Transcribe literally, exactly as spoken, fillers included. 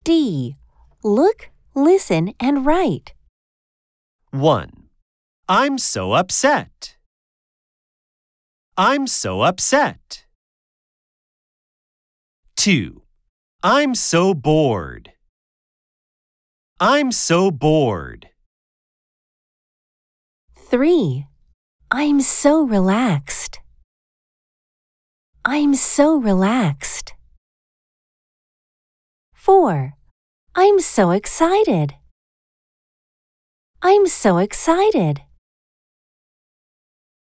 D. Look, listen, and write. one. I'm so upset. I'm so upset. two. I'm so bored. I'm so bored. three. I'm so relaxed. I'm so relaxed. four. I'm so excited. I'm so excited.